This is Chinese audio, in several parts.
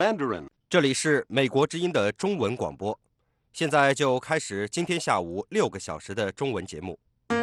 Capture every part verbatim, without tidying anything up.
Mandarin. 这里是美国之音的中文广播，现在就开始今天下午六个小时的中文节目。 美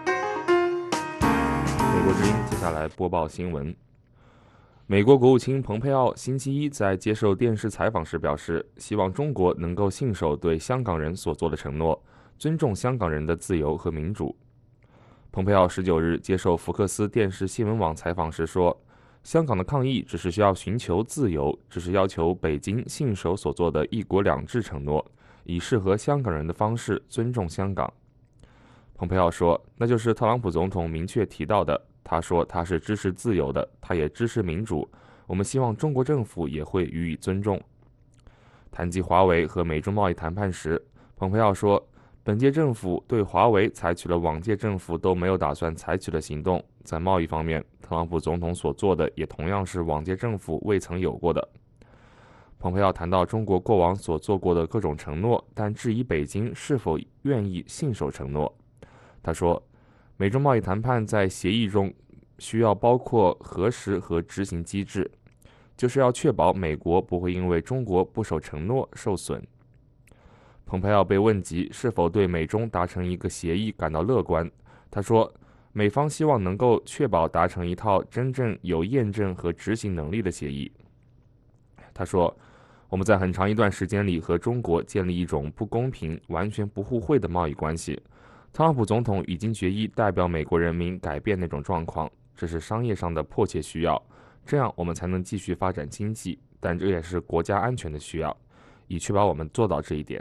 国之音接下来播报新闻。美国国务卿蓬佩奥星期一在接受电视采访时表示，希望中国能够信守对香港人所做的承诺，尊重香港人的自由和民主。蓬佩奥十九日接受福克斯电视新闻网采访时说，香港的抗议只是需要寻求自由，只是要求北京信守所做的一国两制承诺，以适合香港人的方式尊重香港。蓬佩奥说，那就是特朗普总统明确提到的，他说他是支持自由的，他也支持民主，我们希望中国政府也会予以尊重。谈及华为和美中贸易谈判时，蓬佩奥说，本届政府对华为采取了往届政府都没有打算采取的行动，在贸易方面，特朗普总统所做的也同样是往届政府未曾有过的。蓬佩奥谈到中国过往所做过的各种承诺，但质疑北京是否愿意信守承诺。他说，美中贸易谈判在协议中需要包括核实和执行机制，就是要确保美国不会因为中国不守承诺受损。蓬佩奥被问及是否对美中达成一个协议感到乐观，他说，美方希望能够确保达成一套真正有验证和执行能力的协议。他说，我们在很长一段时间里和中国建立一种不公平、完全不互惠的贸易关系。特朗普总统已经决意代表美国人民改变那种状况，这是商业上的迫切需要，这样我们才能继续发展经济，但这也是国家安全的需要，以确保我们做到这一点。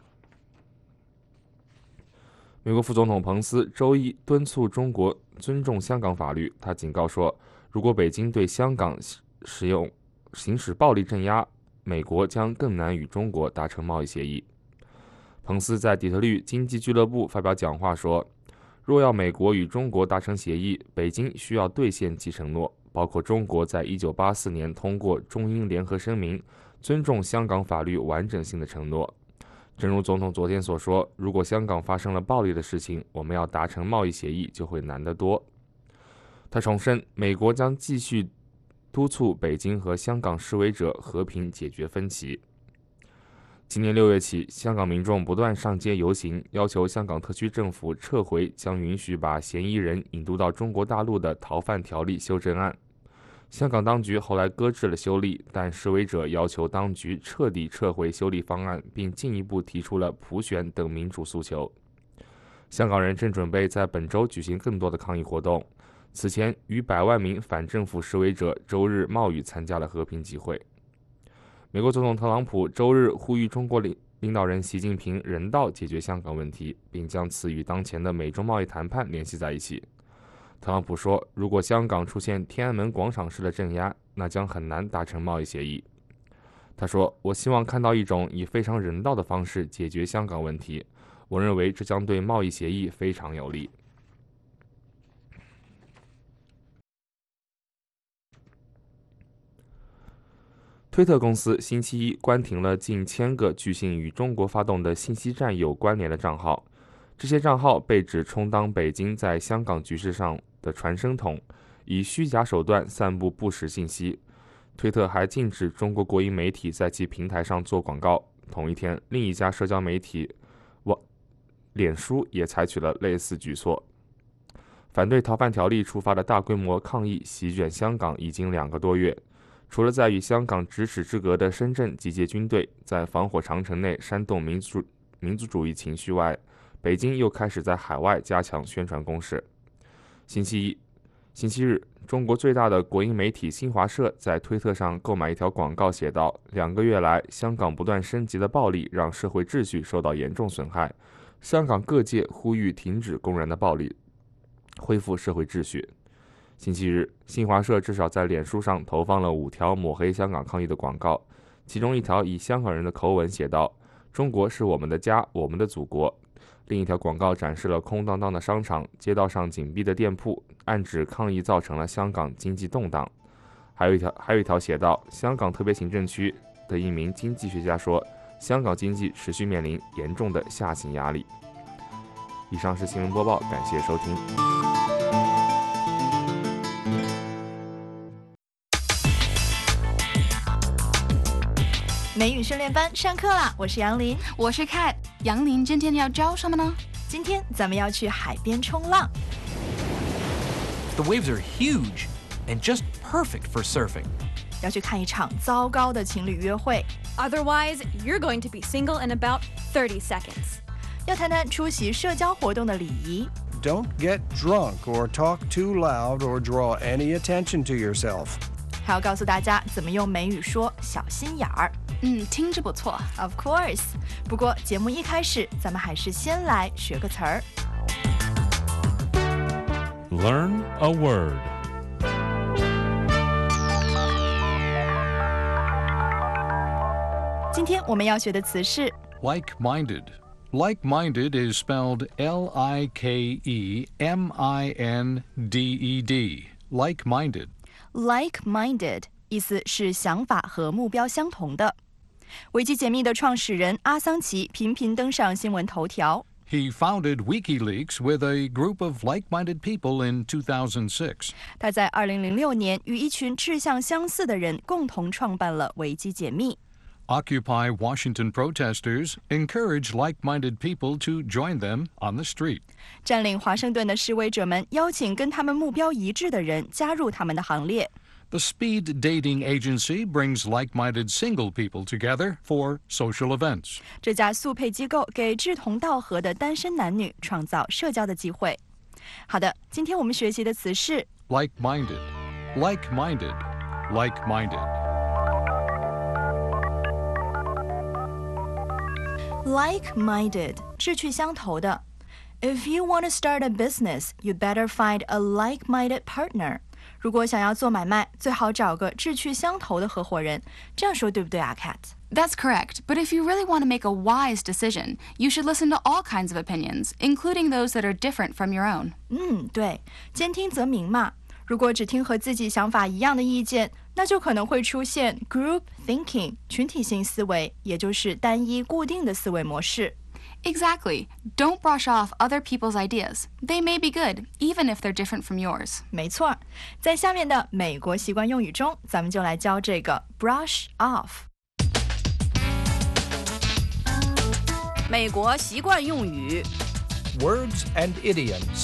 美国副总统彭斯周一敦促中国尊重香港法律，他警告说，如果北京对香港使用行使暴力镇压，美国将更难与中国达成贸易协议。彭斯在底特律经济俱乐部发表讲话说，若要美国与中国达成协议，北京需要兑现其承诺，包括中国在一九八四年通过中英联合声明，尊重香港法律完整性的承诺。正如总统昨天所说，如果香港发生了暴力的事情，我们要达成贸易协议就会难得多。他重申，美国将继续督促北京和香港示威者和平解决分歧。今年六月起，香港民众不断上街游行，要求香港特区政府撤回将允许把嫌疑人引渡到中国大陆的逃犯条例修正案。香港当局后来搁置了修例，但示威者要求当局彻底撤回修例方案，并进一步提出了普选等民主诉求。香港人正准备在本周举行更多的抗议活动。此前，逾百万名反政府示威者周日冒雨参加了和平集会。美国总统特朗普周日呼吁中国领领导人习近平人道解决香港问题，并将此与当前的美中贸易谈判联系在一起。特朗普说，如果香港出现天安门广场式的镇压，那将很难达成贸易协议。他说，我希望看到一种以非常人道的方式解决香港问题，我认为这将对贸易协议非常有利。推特公司星期一关停了近千个据信与中国发动的信息战有关联的账号，这些账号被指充当北京在香港局势上的传声筒，以虚假手段散布不实信息。推特还禁止中国国营媒体在其平台上做广告。同一天，另一家社交媒体网脸书也采取了类似举措。反对逃犯条例出发的大规模抗议席卷香港已经两个多月。除了在与香港咫尺之隔的深圳集结军队，在防火长城内煽动民族民族主义情绪外，北京又开始在海外加强宣传攻势。星期一、星期日，中国最大的国营媒体新华社在推特上购买一条广告，写道：两个月来，香港不断升级的暴力让社会秩序受到严重损害，香港各界呼吁停止公然的暴力，恢复社会秩序。星期日，新华社至少在脸书上投放了五条抹黑香港抗议的广告，其中一条以香港人的口吻写道：中国是我们的家，我们的祖国。另一条广告展示了空荡荡的商场，街道上紧闭的店铺，暗指抗议造成了香港经济动荡。还有一条还有一条写道：香港特别行政区的一名经济学家说，香港经济持续面临严重的下行压力。以上是新闻播报，感谢收听。 美语训练班上课啦！我是杨林， 我是 Kat。杨林今天要教什么呢？ 今天咱们要去海边冲浪。 The waves are huge and just perfect for surfing. 要去看一场糟糕的情侣约会。 Otherwise, you're going to be single in about thirty seconds. 要谈谈出席社交活动的礼仪。 Don't get drunk or talk too loud or draw any attention to yourself. 还要告诉大家怎么用美语说小心眼儿。 嗯，听着不错。 Of course。不过节目一开始，咱们还是先来学个词儿。 Learn a word. 今天我们要学的词是 like-minded. Like-minded is spelled L I K E M I N D E D. Like-minded. like-minded， 意思是想法和目标相同的。维基解密的创始人阿桑奇频频登上新闻头条。 He founded WikiLeaks with a group of like-minded people in two thousand six. 他在二零零六年与一群志向相似的人共同创办了维基解密。 Occupy Washington protesters encourage like-minded people to join them on the street. 占领华盛顿的示威者们邀请跟他们目标一致的人加入他们的行列。 The speed dating agency brings like-minded single people together for social events. 这家速配机构给志同道合的单身男女创造社交的机会。好的，今天我们学习的词是 like-minded, like-minded, like-minded. like-minded， 志趣相投的。If you want to start a business, you better find a like-minded partner. 如果想要做买卖，最好找个志趣相投的合伙人。这样说对不对啊 ，Kat？ That's correct, but if you really want to make a wise decision, you should listen to all kinds of opinions, including those that are different from your own. 嗯，对，兼听则明嘛。如果只听和自己想法一样的意见，那就可能会出现 group thinking 群体性思维，也就是单一固定的思维模式。 Exactly. Don't brush off other people's ideas. They may be good, even if they're different from yours. 没错，在下面的美国习惯用语中，咱们就来教这个 brush off。 美国习惯用语 Words and idioms.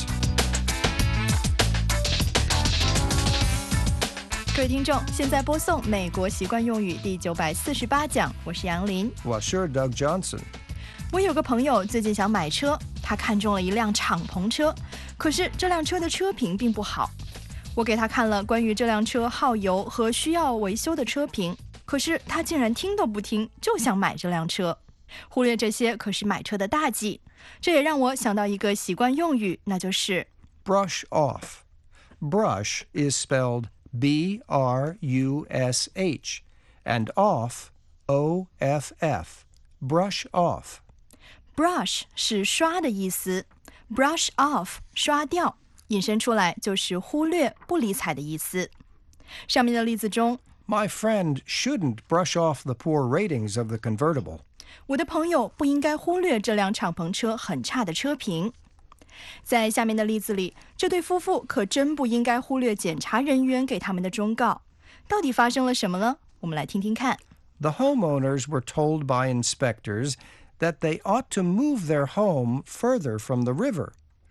各位听众，现在播送美国习惯用语第九百四十八讲，我是杨林。 我是 Doug Johnson. 我有个朋友最近想买车，他看中了一辆敞篷车，可是这辆车的车评并不好。我给他看了关于这辆车耗油和需要维修的车评，可是他竟然听都不听，就想买这辆车。忽略这些可是买车的大忌。这也让我想到一个习惯用语，那就是 brush off. Brush is spelled B R U S H and off O F F. Brush off. brush 是刷的意思， brush off 刷掉，引申出来就是忽略、不理睬的意思。上面的例子中 My friend shouldn't brush off the poor ratings of the convertible. 我的朋友不应该忽略这辆敞篷车很差的车评。在下面的例子里，这对夫妇可真不应该忽略检查人员给他们的忠告。到底发生了什么呢？我们来听听看。 The homeowners were told by inspectors that they ought to move their home further from the river.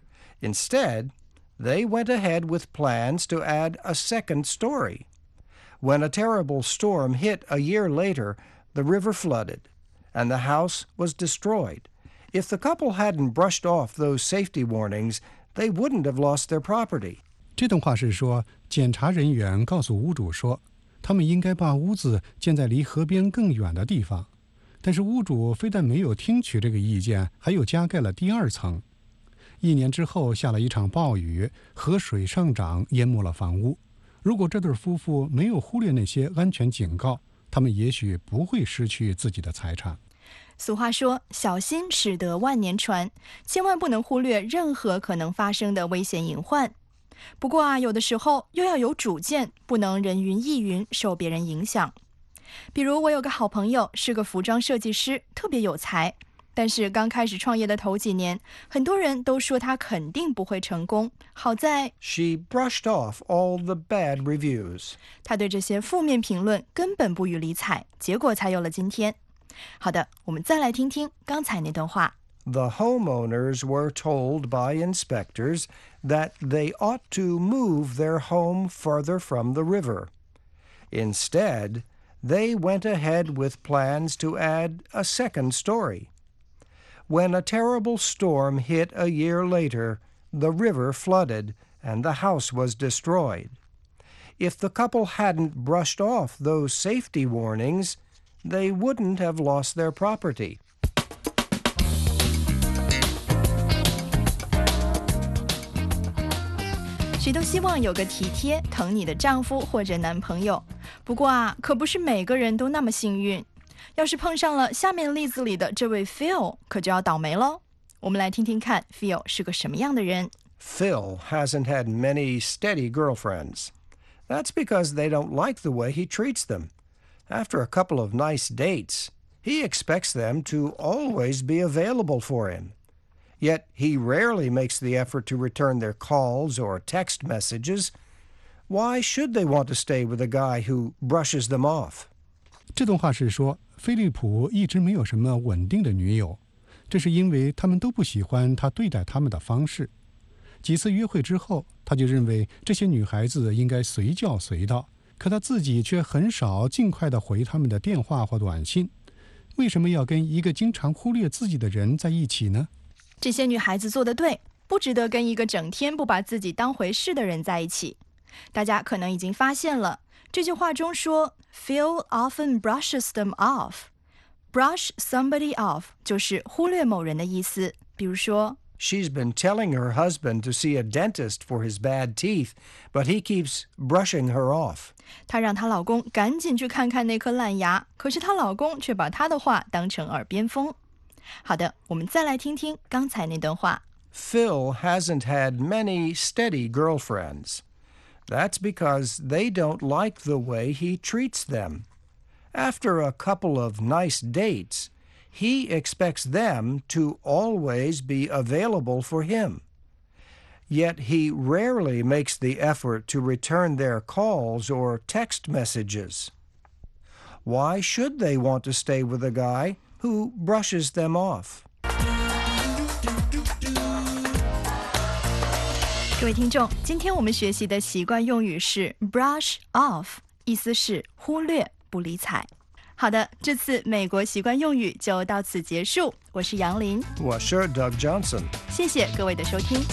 Instead, they went ahead with plans to add a second story. When a terrible storm hit a year later, the river flooded, and the house was destroyed. If the couple hadn't brushed off those safety warnings, they wouldn't have lost their property. 这段话是说，检查人员告诉屋主说，他们应该把屋子建在离河边更远的地方。但是屋主非但没有听取这个意见，还又加盖了第二层。一年之后下了一场暴雨，河水上涨，淹没了房屋。如果这对夫妇没有忽略那些安全警告，他们也许不会失去自己的财产。 俗话说，小心驶得万年船，千万不能忽略任何可能发生的危险隐患。不过啊，有的时候又要有主见，不能人云亦云，受别人影响。比如我有个好朋友是个服装设计师，特别有才。 但是刚开始创业的头几年，很多人都说他肯定不会成功。好在 She brushed off all the bad reviews. 他对这些负面评论根本不予理睬，结果才有了今天。好的，我们再来听听刚才那段话。 The homeowners were told by inspectors that they ought to move their home further from the river. Instead, they went ahead with plans to add a second story. When a terrible storm hit a year later, the river flooded and the house was destroyed. If the couple hadn't brushed off those safety warnings, they wouldn't have lost their property. 谁都希望有个体贴疼你的丈夫或者男朋友，不过啊，可不是每个人都那么幸运。要是碰上了下面例子里的这位 Phil， 可就要倒霉喽。我们来听听看 Phil 是个什么样的人。 Phil hasn't had many steady girlfriends. That's because they don't like the way he treats them. After a couple of nice dates, he expects them to always be available for him. Yet he rarely makes the effort to return their calls or text messages. Why should they want to stay with a guy who brushes them off? 这段话是说，菲利普一直没有什么稳定的女友，这是因为他们都不喜欢他对待他们的方式。几次约会之后，他就认为这些女孩子应该随叫随到，可他自己却很少尽快地回他们的电话或短信。为什么要跟一个经常忽略自己的人在一起呢？ 这些女孩子做得对，不值得跟一个整天不把自己当回事的人在一起。大家可能已经发现了，这句话中说 Phil often brushes them off. Brush somebody off 就是忽略某人的意思。比如说 She's been telling her husband to see a dentist for his bad teeth, but he keeps brushing her off. 她让她老公赶紧去看看那颗烂牙，可是她老公却把她的话当成耳边风。好的，我们再来听听刚才那段话。 Phil hasn't had many steady girlfriends. That's because they don't like the way he treats them. After a couple of nice dates, he expects them to always be available for him. Yet he rarely makes the effort to return their calls or text messages. Why should they want to stay with a guy who brushes them off? 各位听众，今天我们学习的习惯用语是 brush off， 意思是忽略、不理睬。好的，这次美国习惯用语就到此结束。我是杨林， 我是 Doug Johnson， 谢谢各位的收听。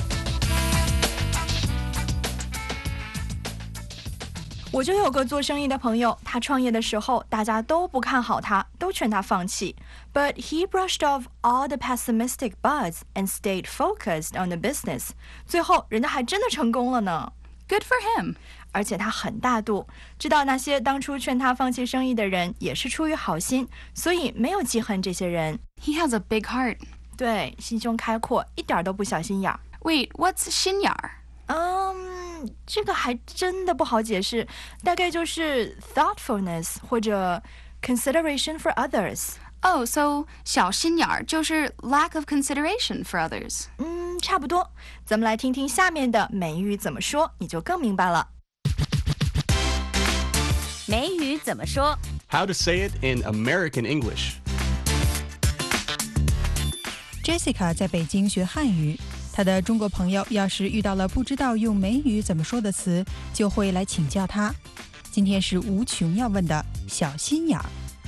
我就有个做生意的朋友，他创业的时候，大家都不看好他，都劝他放弃。But he brushed off all the pessimistic buzz and stayed focused on the business. 最后，人家还真的成功了呢。 Good for him. 而且他很大度，知道那些当初劝他放弃生意的人也是出于好心，所以没有记恨这些人。 He has a big heart. 对，心胸开阔，一点都不小心眼儿。 Wait, what's 心眼儿？ 嗯，这个还真的不好解释，大概就是 thoughtfulness 或者 consideration for others。 Oh, so 小心眼儿就是 lack of consideration for others. 嗯，差不多。咱们来听听下面的美语怎么说，你就更明白了。 美语怎么说 How to say it in American English. Jessica 在北京学汉语，她的中国朋友要是遇到了不知道用美语怎么说的词，就会来请教她。今天是无穷要问的小心眼儿。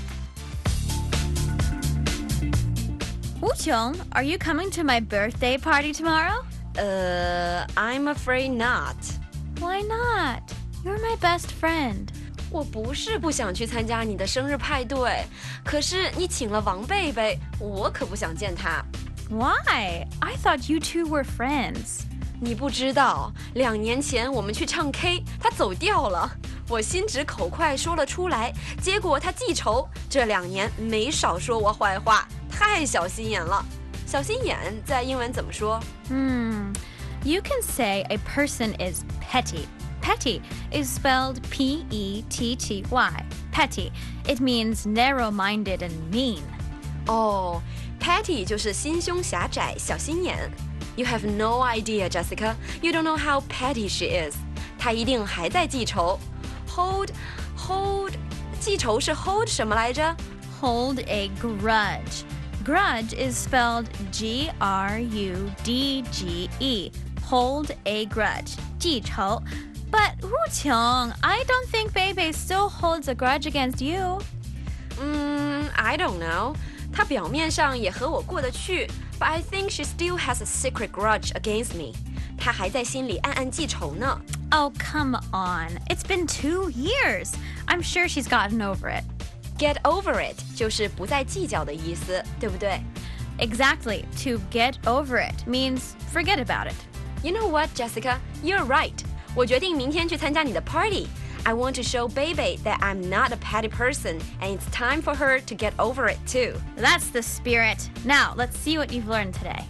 无穷 are you coming to my birthday party tomorrow? Uh, I'm afraid not. Why not? You're my best friend. 我不是不想去参加你的生日派对，可是你请了王贝贝，我可不想见他。 Why? I thought you two were friends. 你不知道，两年前我们去唱 K， 他走调了，我心直口快说了出来，结果他记仇，这两年没少说我坏话，太小心眼了。小心眼在英文怎么说？ Hmm, you can say a person is petty.Petty is spelled P E T T Y. Petty. It means narrow-minded and mean. 哦、oh,，petty 就是心胸狭窄、小心眼。You have no idea, Jessica. You don't know how petty she is. 她一定还在记仇。Hold, hold， 记仇是 hold 什么来着？ Hold a grudge. Grudge is spelled G R U D G E. Hold a grudge. 记仇。But Wu Qiong, I don't think Beibei still holds a grudge against you. 嗯 I don't know. 她表面上也和我过得去 ，but I think she still has a secret grudge against me. 她还在心里暗暗记仇呢。 Oh, come on. It's been two years. I'm sure she's gotten over it. Get over it 就是不再计较的意思，对不对？ Exactly. To get over it means forget about it. You know what, Jessica? You're right. 我决定明天去参加你的 party. I want to show Beibei that I'm not a petty person, and it's time for her to get over it too. That's the spirit. Now, let's see what you've learned today.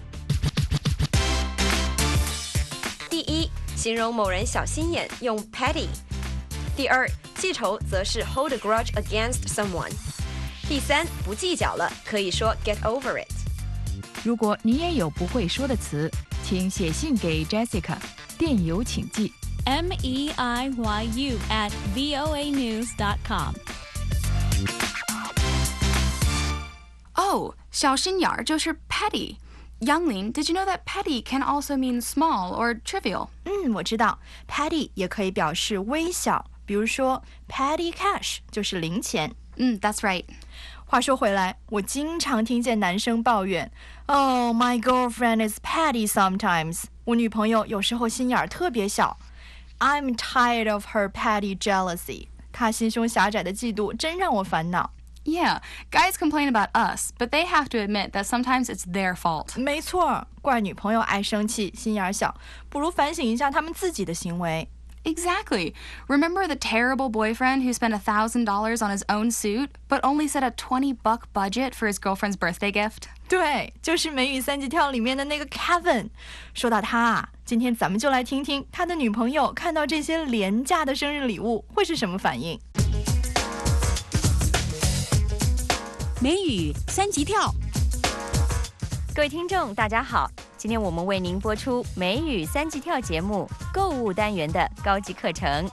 第一，形容某人小心眼用 petty。第二，记仇则是 hold a grudge against someone。第三，不计较了，可以说 get over it。 如果你也有不会说的词，请写信给 Jessica， 电邮请寄 M E I Y U at V O A news dot com. Oh, 小心眼儿就是 petty. Youngling, did you know that petty can also mean small or trivial? 嗯，我知道 petty 也可以表示微小，比如说 petty cash 就是零钱。 嗯 that's right. 话说回来，我经常听见男生抱怨 Oh, my girlfriend is petty sometimes. 我女朋友有时候心眼儿特别小。I'm tired of her petty jealousy. 她心胸狭窄的嫉妒真让我烦恼。 Yeah, guys complain about us, but they have to admit that sometimes it's their fault. 没错，怪女朋友爱生气，心眼小，不如反省一下他们自己的行为。 Exactly. Remember the terrible boyfriend who spent one thousand dollars on his own suit, but only set a twenty buck budget for his girlfriend's birthday gift? 对，就是《美语三级跳》里面的那个 Kevin。说到他啊，今天咱们就来听听他的女朋友看到这些廉价的生日礼物会是什么反应。 美语三级跳， 各位听众，大家好！今天我们为您播出美语三级跳节目购物单元的高级课程。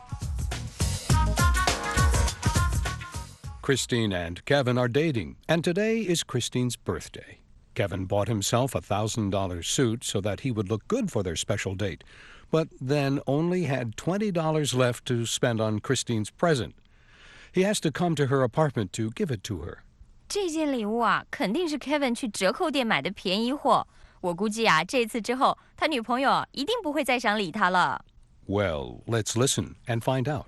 Christine and Kevin are dating, and today is Christine's birthday. Kevin bought himself a one thousand dollars suit so that he would look good for their special date, but then only had twenty dollars left to spend on Christine's present. He has to come to her apartment to give it to her. 这件礼物啊，肯定是 Kevin 去折扣店买的便宜货。我估计啊，这次之后，他女朋友一定不会再想理他了。 Well, let's listen and find out.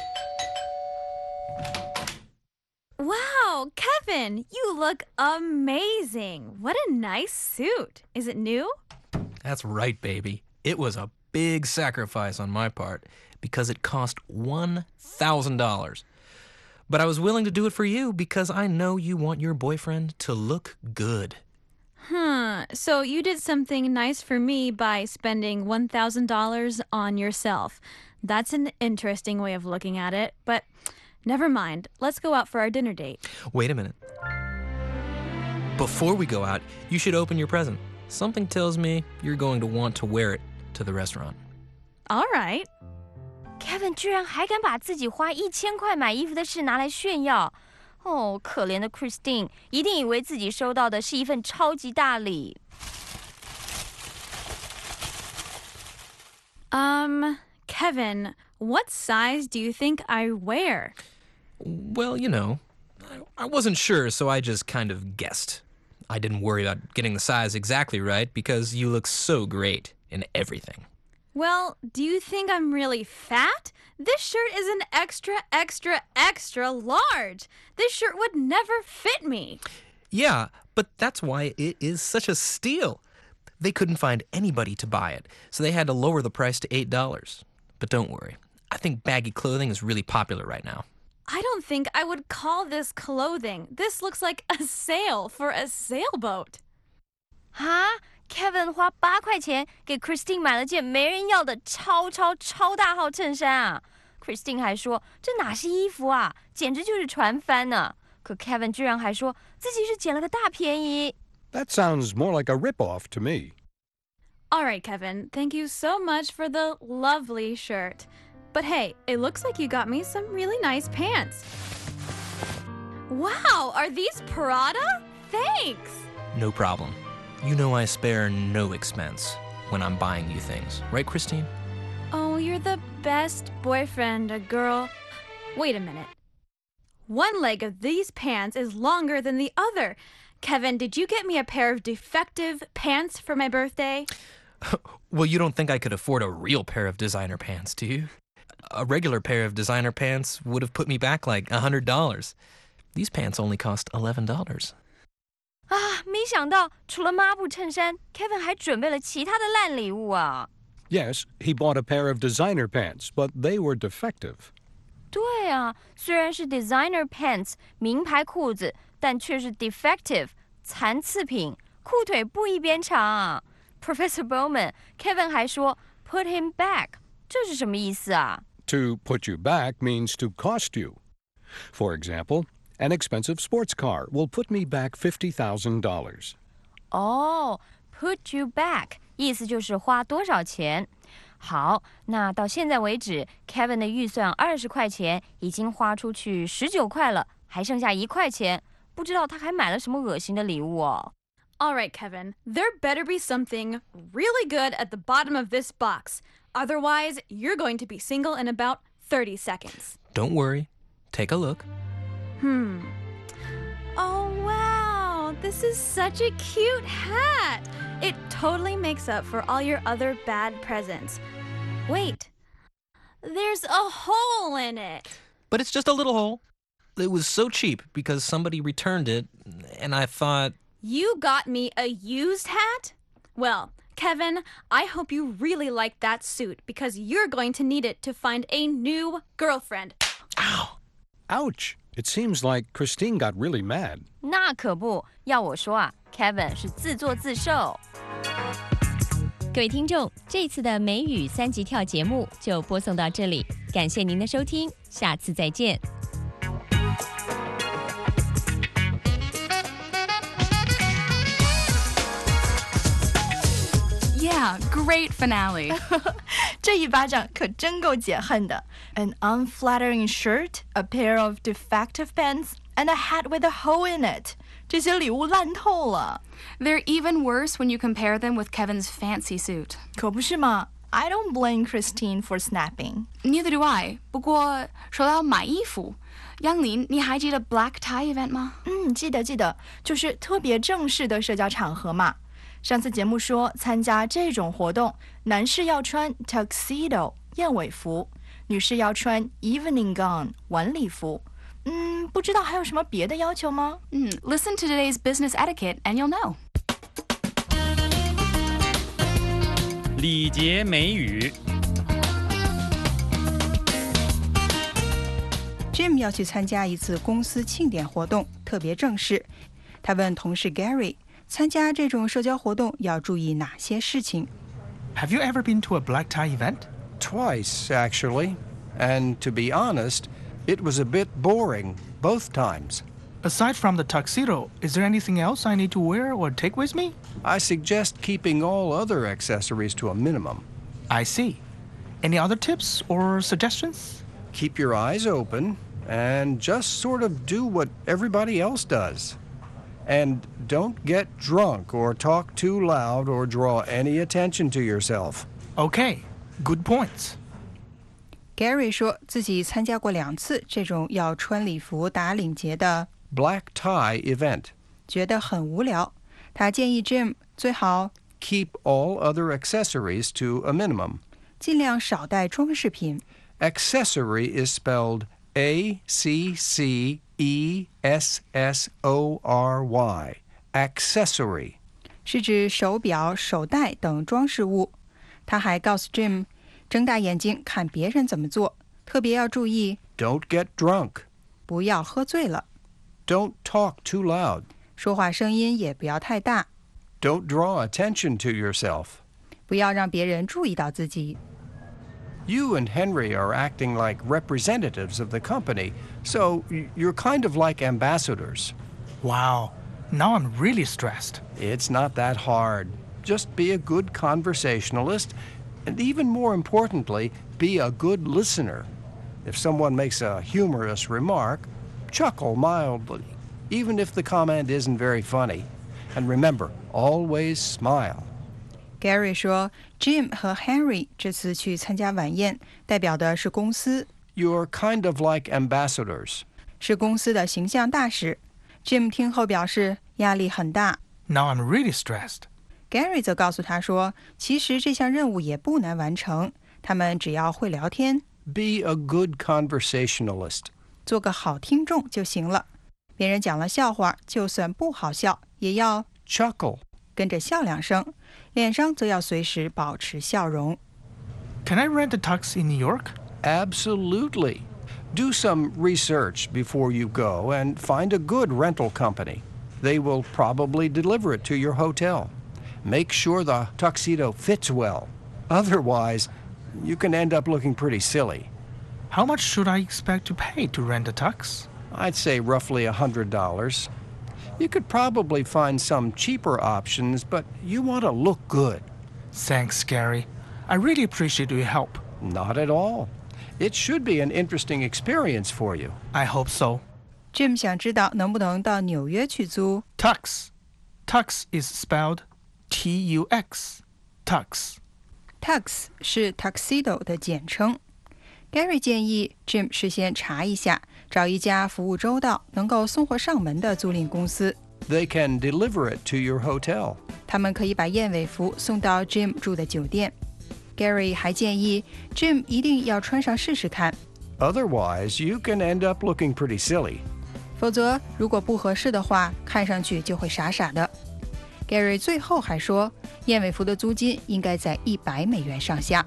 Wow, Kevin, you look amazing. What a nice suit. Is it new? That's right, baby. It was a big sacrifice on my part because it cost one thousand dollars. But I was willing to do it for you because I know you want your boyfriend to look good. Hmm, so you did something nice for me by spending one thousand dollars on yourself. That's an interesting way of looking at it, but never mind. Let's go out for our dinner date. Wait a minute. Before we go out, you should open your present. Something tells me you're going to want to wear it to the restaurant. All right. Kevin 居然还敢把自己花一千块买衣服的事拿来炫耀，哦，可怜的 Christine 一定以为自己收到的是一份超级大礼。 Um, Kevin, what size do you think I wear? Well, you know, I, I wasn't sure, so I just kind of guessed. I didn't worry about getting the size exactly right because you look so great in everything. Well, do you think I'm really fat? This shirt is an extra, extra, extra large. This shirt would never fit me. Yeah, but that's why it is such a steal. They couldn't find anybody to buy it, so they had to lower the price to eight dollars. But don't worry. I think baggy clothing is really popular right now. I don't think I would call this clothing. This looks like a sail for a sailboat. 哈？Kevin 花八块钱给 Christine 买了件没人要的超超超大号衬衫啊 ！Christine 还说这哪是衣服啊，简直就是船帆呢。 可 Kevin 居然还说自己是捡了个大便宜。 That sounds more like a rip-off to me. All right, Kevin, thank you so much for the lovely shirt. But hey, it looks like you got me some really nice pants. Wow, are these Prada? Thanks! No problem. You know I spare no expense when I'm buying you things. Right, Christine? Oh, you're the best boyfriend a girl... Wait a minute. One leg of these pants is longer than the other. Kevin, did you get me a pair of defective pants for my birthday? Well, you don't think I could afford a real pair of designer pants, do you? A regular pair of designer pants would have put me back like one hundred dollars. These pants only cost eleven dollars. 啊，没想到除了抹布衬衫 ，Kevin 还准备了其他的烂礼物啊。 Yes, he bought a pair of designer pants, but they were defective. 对啊，虽然是 designer pants 名牌裤子，但却是 defective 残次品，裤腿不一边长。Professor Bowman，Kevin 还说 put him back， 这是什么意思啊？ To put you back means to cost you. For example, an expensive sports car will put me back fifty thousand dollars. 哦 ，put you back 意思就是花多少钱。好，那到现在为止 ，Kevin 的预算二十块钱已经花出去十九块了，还剩下一块钱，不知道他还买了什么恶心的礼物哦。 All right, Kevin, there better be something really good at the bottom of this box. Otherwise, you're going to be single in about thirty seconds. Don't worry. Take a look. Hmm. Oh, wow. This is such a cute hat. It totally makes up for all your other bad presents. Wait. There's a hole in it. But it's just a little hole. It was so cheap because somebody returned it, and I thought... You got me a used hat? Well, Kevin, I hope you really like that suit because you're going to need it to find a new girlfriend. Ow. Ouch. It seems like Christine got really mad. 那可不，要我说啊 ，Kevin 是自作自受。各位听众，这次的美语三级跳节目就播送到这里，感谢您的收听，下次再见。 Yeah, great finale. 这一巴掌可真够解恨的。An unflattering shirt, a pair of defective pants, and a hat with a hole in it. 这些礼物烂透了。 They're even worse when you compare them with Kevin's fancy suit. 可不是吗？ I don't blame Christine for snapping. Neither do I. 不过说到买衣服，杨林，你还记得 black tie event 吗？ 嗯，记得记得，就是特别正式的社交场合嘛。上次节目说，参加这种活动，男士要穿 tuxedo 燕尾服，女士要穿 evening gown 晚礼服。嗯，不知道还有什么别的要求吗？ 嗯 ，Listen to today's business etiquette and you'll know. 礼节美语。 Jim 要去参加一次公司庆典活动，特别正式。他问同事 Gary。参加这种社交活动要注意哪些事情 Have you ever been to a black tie event? Twice, actually. And to be honest, it was a bit boring both times. Aside from the tuxedo, is there anything else I need to wear or take with me? I suggest keeping all other accessories to a minimum. I see. Any other tips or suggestions? Keep your eyes open and just sort of do what everybody else does. And don't get drunk or talk too loud or draw any attention to yourself. Okay, good points. Gary 说自己参加过两次这种要穿礼服打领结的 black tie event. 觉得很无聊。他建议 Jim 最好 keep all other accessories to a minimum. 尽量少带装饰品。 Accessory is spelled A C C E S S O R Y. Accessory. 是指手表、手袋等装饰物。他还告诉 Jim 睁大眼睛看别人怎么做，特别要注意 Don't get drunk. 不要喝醉了。 Don't talk too loud. 说话声音也不要太大。 Don't draw attention to yourself. 不要让别人注意到自己。 You and Henry are acting like representatives of the company, so you're kind of like ambassadors. Wow, now I'm really stressed. It's not that hard. Just be a good conversationalist, and even more importantly, be a good listener. If someone makes a humorous remark, chuckle mildly, even if the comment isn't very funny. And remember, always smile. Gary 说 ，Jim 和 Henry 这次去参加晚宴，代表的是公司。 You're kind of like ambassadors. 是公司的形象大使。Jim 听后表示压力很大。 Now I'm really stressed. Gary 则告诉他说，其实这项任务也不难完成，他们只要会聊天。 Be a good conversationalist. 做个好听众就行了。别人讲了笑话，就算不好笑，也要 chuckle， 跟着笑两声，脸上则要随时保持笑容。 Can I rent a tux in New York? Absolutely. Do some research before you go and find a good rental company. They will probably deliver it to your hotel. Make sure the tuxedo fits well. Otherwise, you can end up looking pretty silly. How much should I expect to pay to rent a tux? I'd say roughly one hundred dollars. You could probably find some cheaper options, but you want to look good. Thanks, Gary. I really appreciate your help. Not at all. It should be an interesting experience for you. I hope so. Jim 想知道能不能到纽约去租 Tux. Tux is spelled T U X. Tux. Tux 是 tuxedo 的简称。Gary 建议 Jim 事先查一下，找一家服务周到、能够送货上门的租赁公司。 They can deliver it to your hotel. 他们可以把燕尾服送到 Jim 住的酒店。Gary 还建议 Jim 一定要穿上试试看。 Otherwise, you can end up looking pretty silly. 否则，如果不合适的话，看上去就会傻傻的。Gary 最后还说，燕尾服的租金应该在一百美元上下。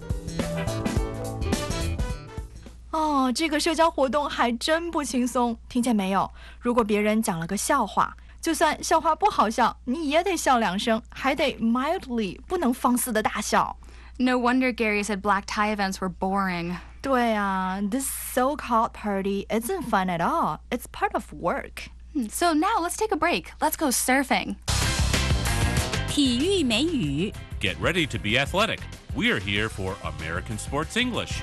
哦，这个社交活动还真不轻松，听见没有？如果别人讲了个笑话，就算笑话不好笑，你也得笑两声，还得 mildly， 不能放肆的大笑。 No wonder Gary said black tie events were boring. 对啊 ，this so-called party isn't fun at all. It's part of work. So now let's take a break. Let's go surfing. 体育美语 Get ready to be athletic. We're here for American Sports English.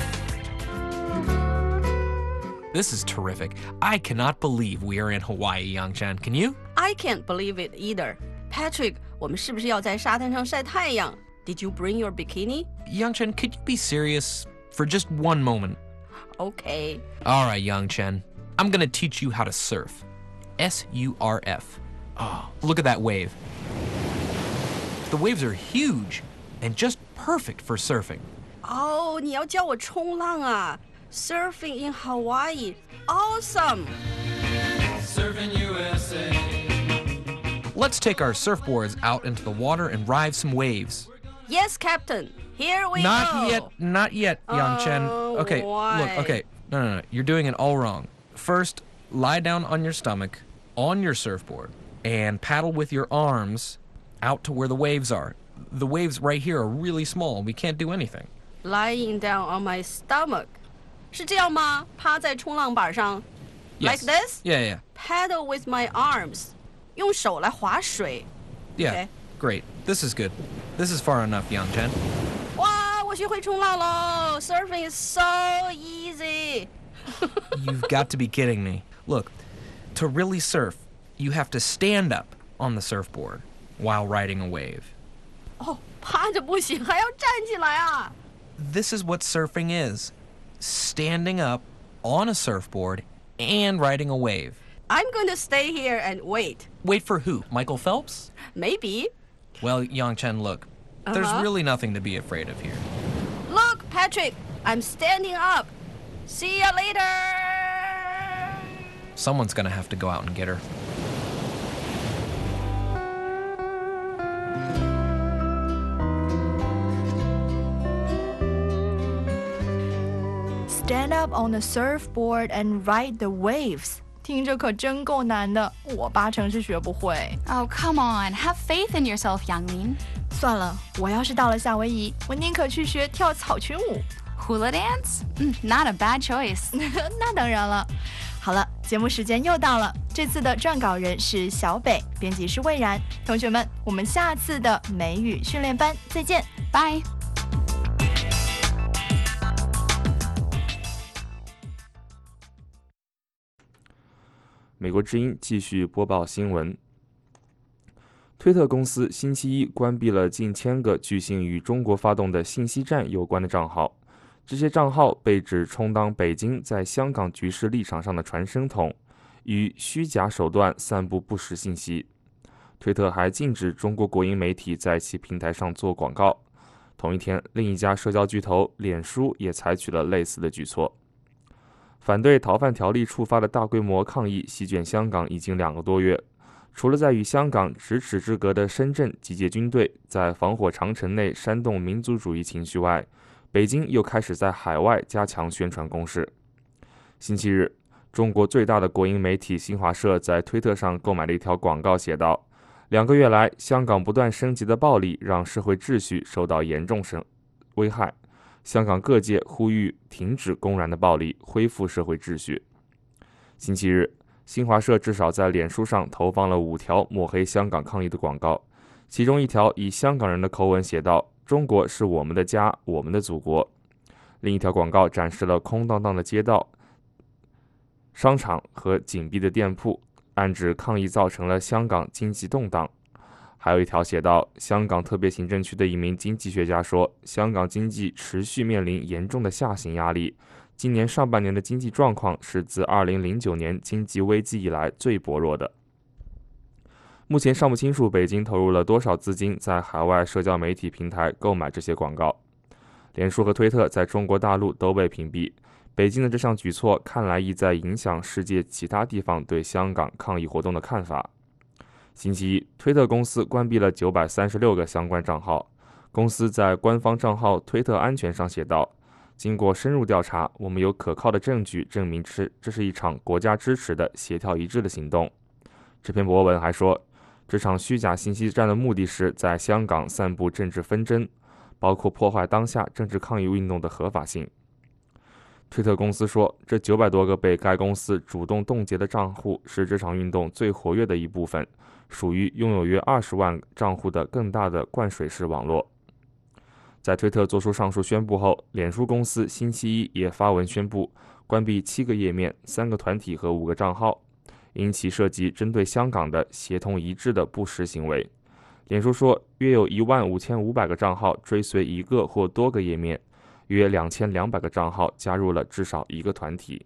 This is terrific. I cannot believe we are in Hawaii, Yang-Chen. Can you? I can't believe it either. Patrick, 我们是不是要在沙滩上晒太阳 Did you bring your bikini? Yang-Chen, could you be serious for just one moment? Okay. All right, Yang-Chen. I'm going to teach you how to surf. S U R F. Oh, look at that wave. The waves are huge and just perfect for surfing. Oh, 你要教我冲浪啊 Surfing in Hawaii. Awesome. Surfing U S A. Let's take our surfboards out into the water and ride some waves. Yes, Captain. Here we not go. Not yet, not yet, Yang-Chen. Oh, okay, why? look, okay. No, no, no. You're doing it all wrong. First, lie down on your stomach on your surfboard and paddle with your arms out to where the waves are. The waves right here are really small. We can't do anything. Lying down on my stomach. 是这样吗？趴在冲浪板上 Yes. Like this? Yeah, yeah. Paddle with my arms. 用手来划水 Yeah, Okay. great. This is good. This is far enough, Yang-Chen. 哇，我学会冲浪喽 Surfing is so easy. You've got to be kidding me. Look, to really surf, you have to stand up on the surfboard while riding a wave. 哦，趴着不行，还要站起来啊 This is what surfing is. Standing up on a surfboard and riding a wave. I'm going to stay here and wait. Wait for who? Michael Phelps? Maybe. Well, Yang-Chen, look. There's Uh-huh. really nothing to be afraid of here. Look, Patrick, I'm standing up. See ya later. Someone's gonna have to go out and get her. Stand up on the surfboard and ride the waves. 听着可真够难的，我八成是学不会。 Oh, come on. Have faith in yourself, Yang-Min. 算了，我要是到了夏威夷，我宁可去学跳草裙舞。 Hula dance? Mm, not a bad choice. 那当然了。好了，节目时间又到了。这次的撰稿人是小北，编辑是魏然。同学们，我们下次的美语训练班再见， 拜。 美国之音继续播报新闻。推特公司星期一关闭了近千个据信与中国发动的信息战有关的账号，这些账号被指充当北京在香港局势立场上的传声筒，以虚假手段散布不实信息。推特还禁止中国国营媒体在其平台上做广告。同一天，另一家社交巨头脸书也采取了类似的举措。反对逃犯条例触发的大规模抗议席卷香港已经两个多月，除了在与香港咫尺之隔的深圳集结军队，在防火长城内煽动民族主义情绪外，北京又开始在海外加强宣传攻势。星期日，中国最大的国营媒体新华社在推特上购买了一条广告，写道：两个月来，香港不断升级的暴力让社会秩序受到严重危害。香港各界呼吁停止公然的暴力，恢复社会秩序。星期日，新华社至少在脸书上投放了五条抹黑香港抗议的广告，其中一条以香港人的口吻写道：中国是我们的家，我们的祖国。另一条广告展示了空荡荡的街道、商场和紧闭的店铺，暗指抗议造成了香港经济动荡。还有一条写道：香港特别行政区的一名经济学家说，香港经济持续面临严重的下行压力，今年上半年的经济状况是自二零零九年经济危机以来最薄弱的。目前尚不清楚北京投入了多少资金在海外社交媒体平台购买这些广告。脸书和推特在中国大陆都被屏蔽，北京的这项举措看来意在影响世界其他地方对香港抗议活动的看法。星期一，推特公司关闭了九百三十六个相关账号。公司在官方账号推特安全上写道：经过深入调查，我们有可靠的证据证明这是一场国家支持的协调一致的行动。这篇博文还说，这场虚假信息战的目的是在香港散布政治纷争，包括破坏当下政治抗议运动的合法性。推特公司说，这九百多个被该公司主动冻结的账户是这场运动最活跃的一部分，属于拥有约二十万账户的更大的灌水式网络。在推特做出上述宣布后，脸书公司星期一也发文宣布关闭七个页面、三个团体和五个账号，因其涉及针对香港的协同一致的不实行为。脸书说，约有一万五千五百个账号追随一个或多个页面，约两千两百个账号加入了至少一个团体。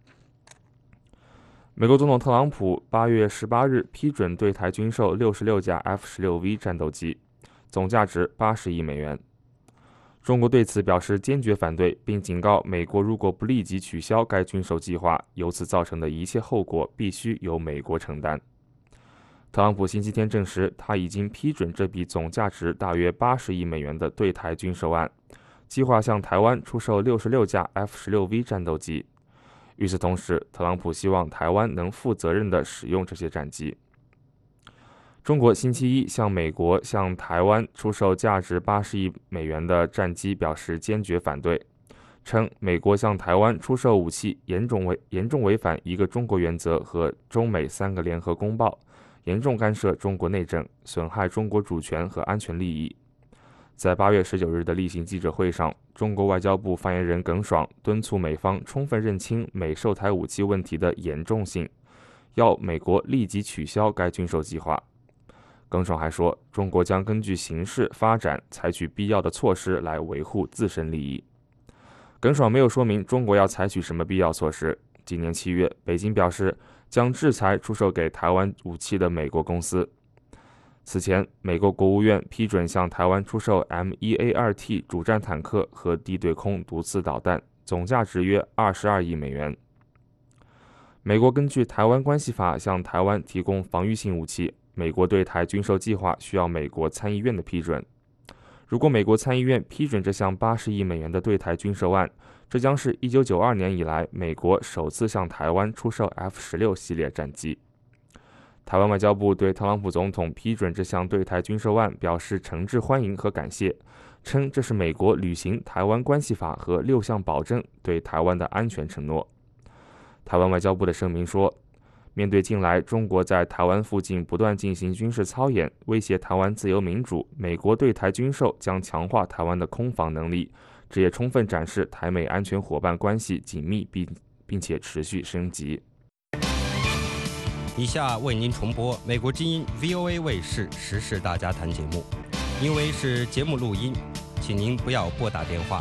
美国总统特朗普八月十八日批准对台军售六十六架 F 十六 V 战斗机，总价值八十亿美元。中国对此表示坚决反对，并警告美国如果不立即取消该军售计划，由此造成的一切后果必须由美国承担。特朗普星期天证实，他已经批准这笔总价值大约八十亿美元的对台军售案，计划向台湾出售六十六架 F 十六 V 战斗机。与此同时，特朗普希望台湾能负责任地使用这些战机。中国星期一向美国向台湾出售价值八十亿美元的战机表示坚决反对，称美国向台湾出售武器严重违严重违反一个中国原则和中美三个联合公报，严重干涉中国内政，损害中国主权和安全利益。在八月十九日的例行记者会上，中国外交部发言人耿爽敦促美方充分认清美售台武器问题的严重性，要美国立即取消该军售计划。耿爽还说，中国将根据形势发展采取必要的措施来维护自身利益。耿爽没有说明中国要采取什么必要措施。今年七月，北京表示将制裁出售给台湾武器的美国公司。此前，美国国务院批准向台湾出售 M 一 A 二 T 主战坦克和地对空毒刺导弹，总价值约二十二亿美元。美国根据《台湾关系法》向台湾提供防御性武器，美国对台军售计划需要美国参议院的批准。如果美国参议院批准这项八十亿美元的对台军售案，这将是一九九二年以来美国首次向台湾出售 F 十六 系列战机。台湾外交部对特朗普总统批准这项对台军售案表示诚挚欢迎和感谢， 称这是美国履行台湾关系法和六项保证对台湾的安全承诺。台湾外交部的声明说，面对近来中国在台湾附近不断进行军事操演，威胁台湾自由民主，美国对台军售将强化台湾的空防能力，这也充分展示台美安全伙伴关系紧密并并且持续升级。 以下为您重播美国之音 V O A 卫视时事大家谈节目，因为是节目录音，请您不要拨打电话。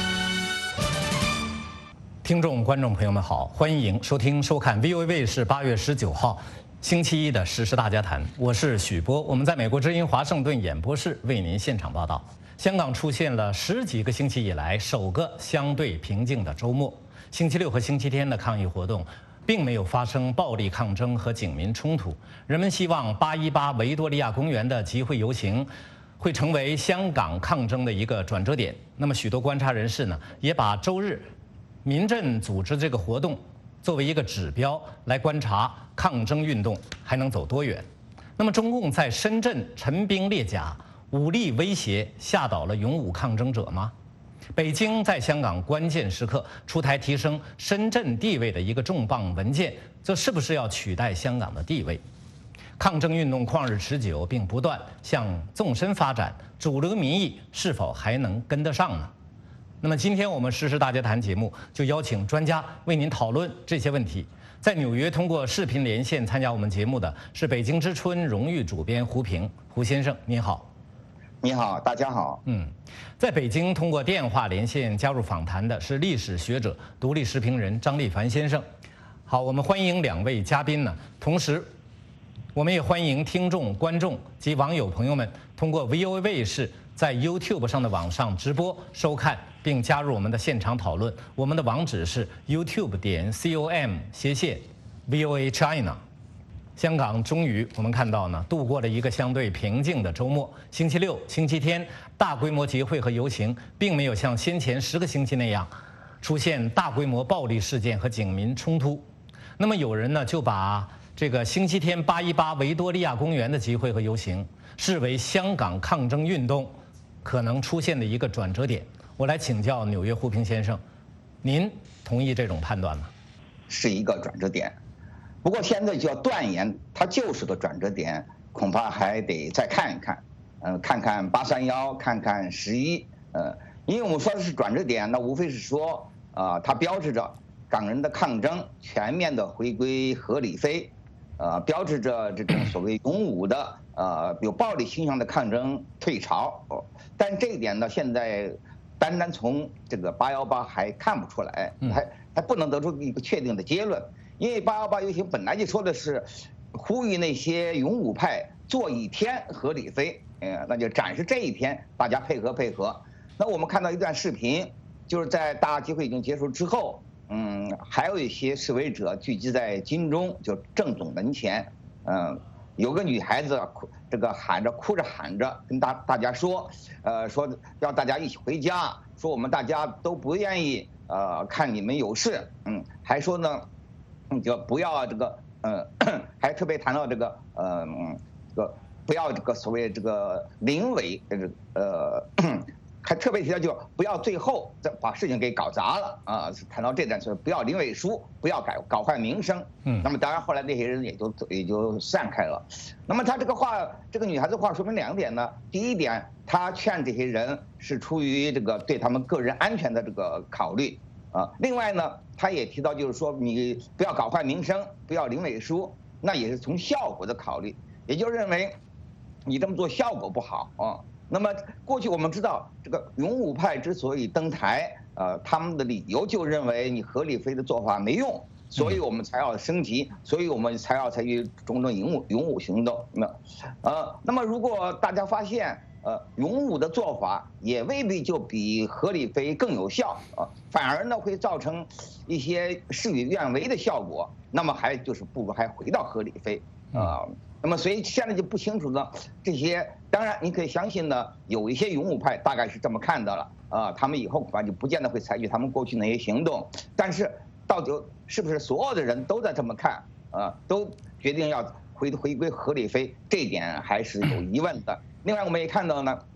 听众、观众朋友们好，欢迎收听、收看 V O A 卫视八月十九号星期一的时事大家谈，我是许波，我们在美国之音华盛顿演播室为您现场报道。香港出现了十几个星期以来首个相对平静的周末，星期六和星期天的抗议活动并没有发生暴力抗争和警民冲突。人们希望八一八维多利亚公园的集会游行会成为香港抗争的一个转折点。那么，许多观察人士呢，也把周日民阵组织这个活动作为一个指标来观察抗争运动还能走多远。那么，中共在深圳陈兵列甲，武力威胁吓倒了勇武抗争者吗？北京在香港关键时刻出台提升深圳地位的一个重磅文件，这是不是要取代香港的地位？抗争运动旷日持久并不断向纵深发展，主流民意是否还能跟得上呢？那么今天我们时事大家谈节目就邀请专家为您讨论这些问题。在纽约通过视频连线参加我们节目的是北京之春荣誉主编胡平，胡先生您好。 你好，大家好。 嗯，在北京通过电话连线加入访谈的是历史学者、独立时评人张立凡先生。好，我们欢迎两位嘉宾呢，同时我们也欢迎听众、观众及网友朋友们通过 V O A 卫视在 YouTube 上的网上直播收看，并加入我们的现场讨论。我们的网址是 YouTube 点 com 斜线 V O A China。香港终于我们看到呢，度过了一个相对平静的周末。星期六、星期天大规模集会和游行，并没有像先前十个星期那样出现大规模暴力事件和警民冲突。那么有人呢就把这个星期天八一八维多利亚公园的集会和游行视为香港抗争运动可能出现的一个转折点。我来请教纽约胡平先生，您同意这种判断吗？ 是一个转折点。不过现在就要断言它就是个转折点，恐怕还得再看一看，嗯、呃，看看八三幺，看看十一，呃，因为我们说的是转折点，那无非是说，啊、呃，它标志着港人的抗争全面的回归合理非，呃，标志着这种所谓勇武的，呃，有暴力倾向的抗争退潮。哦，但这一点呢，现在单单从这个八幺八还看不出来，还还不能得出一个确定的结论。因为八幺八游行本来就说的是呼吁那些勇武派做一天合理非，呃，那就展示这一天大家配合配合。那我们看到一段视频，就是在大集会已经结束之后，嗯，还有一些示威者聚集在金钟就正总门前，嗯，有个女孩子哭，这个喊着哭着喊着跟大大家说，呃，说要大家一起回家，说我们大家都不愿意呃看你们有事，嗯，还说呢。就不要这个，呃，还特别谈到这个，呃，这个不要这个所谓这个临危，这呃，还特别提到就不要最后再把事情给搞砸了啊。谈到这点是不要临危书，不要搞搞坏名声。嗯。那么当然后来那些人也就也就散开了。那么他这个话，这个女孩子话说明两点呢。第一点，她劝这些人是出于这个对他们个人安全的这个考虑。啊，另外呢，他也提到，就是说你不要搞坏名声，不要临危书，那也是从效果的考虑，也就认为你这么做效果不好啊。那么过去我们知道，这个勇武派之所以登台，呃，他们的理由就认为你合理非的做法没用，所以我们才要升级，所以我们才要采取种种勇武勇武行动。那呃，那么如果大家发现，呃，勇武的做法也未必就比合理非更有效啊，反而呢会造成一些事与愿违的效果。那么还就是不如还回到合理非啊。那么所以现在就不清楚呢，这些当然你可以相信呢，有一些勇武派大概是这么看的了啊，他们以后恐怕就不见得会采取他们过去那些行动。但是到底是不是所有的人都在这么看啊，都决定要回回归合理非，这一点还是有疑问的。另外，我们也看到呢，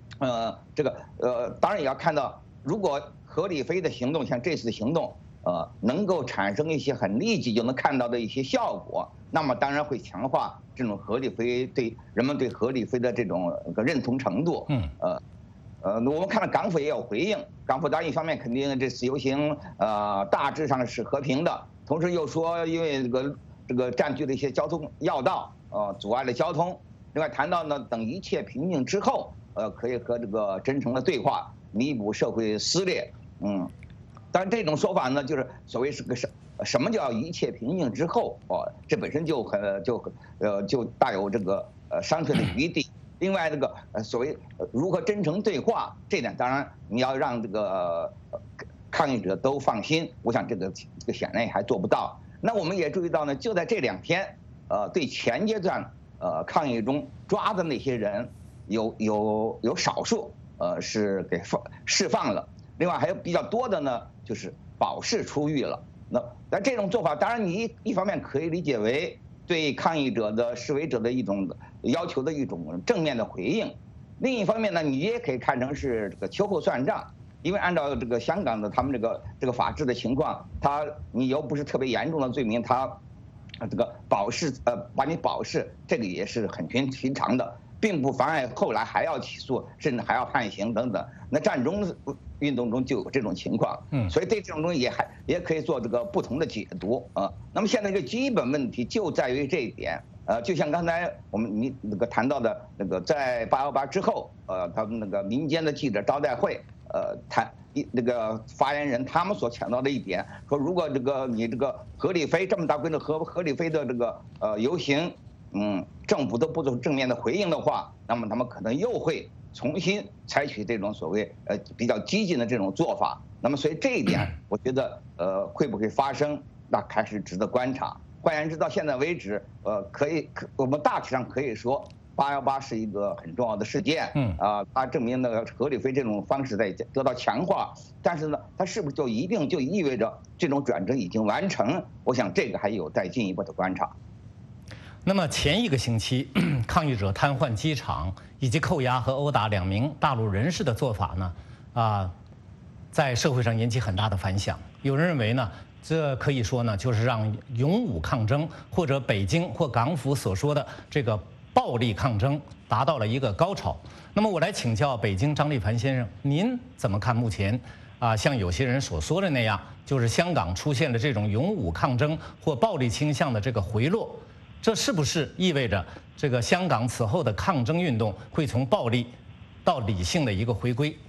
呃，这个呃，当然也要看到，如果何立飞的行动像这次的行动，呃，能够产生一些很立即就能看到的一些效果，那么当然会强化这种何立飞对人们对何立飞的这种认同程度。 嗯， 呃，呃，我们看到港府也有回应，港府当然一方面肯定这次游行呃大致上是和平的，同时又说因为这个这个占据了一些交通要道，呃，阻碍了交通。另外谈到呢，等一切平静之后，呃，可以和这个真诚的对话，弥补社会撕裂。嗯，当然这种说法呢，就是所谓是个什什么叫一切平静之后？哦，这本身就很就呃就大有这个呃商榷的余地。另外，这个呃所谓如何真诚对话，这点当然你要让这个抗议者都放心，我想这个这个显然也还做不到。那我们也注意到呢，就在这两天，呃，对前阶段呃抗议中抓的那些人，有有有少数呃是给放释放了。另外还有比较多的呢，就是保释出狱了。那但这种做法，当然你一一方面可以理解为对抗议者的示威者的一种要求的一种正面的回应，另一方面呢，你也可以看成是这个秋后算账。因为按照这个香港的他们这个这个法治的情况，他你又不是特别严重的罪名，他这个保释呃把你保释，这个也是很平平常的，并不妨碍后来还要起诉，甚至还要判刑等等。那战中运动中就有这种情况，嗯，所以对这种东西也还也可以做这个不同的解读啊。那么现在一个基本问题就在于这一点，呃，就像刚才我们你那个谈到的那个在八幺八之后，呃，他们那个民间的记者招待会，呃，谈一那个发言人他们所强调的一点，说如果这个你这个何立飞这么大规模何何立飞的这个呃游行，嗯，政府都不做正面的回应的话，那么他们可能又会重新采取这种所谓呃比较激进的这种做法。那么所以这一点，我觉得呃会不会发生，那还是值得观察。换言之，到现在为止，呃，可以可我们大体上可以说，八幺八是一个很重要的事件。嗯啊，它证明那个何立飞这种方式在得到强化，但是呢，它是不是就一定就意味着这种转折已经完成？我想这个还有待进一步的观察。 那么前一个星期，抗议者瘫痪机场以及扣押和殴打两名大陆人士的做法呢，啊，在社会上引起很大的反响。有人认为呢，这可以说呢，就是让勇武抗争或者北京或港府所说的这个暴力抗争达到了一个高潮。那么我来请教北京张立凡先生，您怎么看目前啊，像有些人所说的那样，就是香港出现了这种勇武抗争或暴力倾向的这个回落？这是不是意味着这个香港此后的抗争运动会从暴力到理性的一个回归？